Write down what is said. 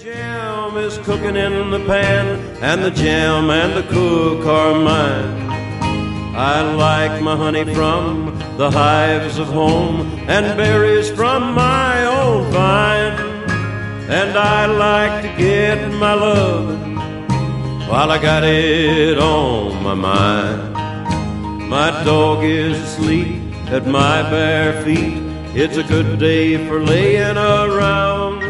jam is cooking in the pan, and the jam and the cook are mine. I like my honey from the hives of home, and berries from my own vine. And I like to get my lovin' while I got it on my mind. My dog is asleep at my bare feet. It's a good day for laying around.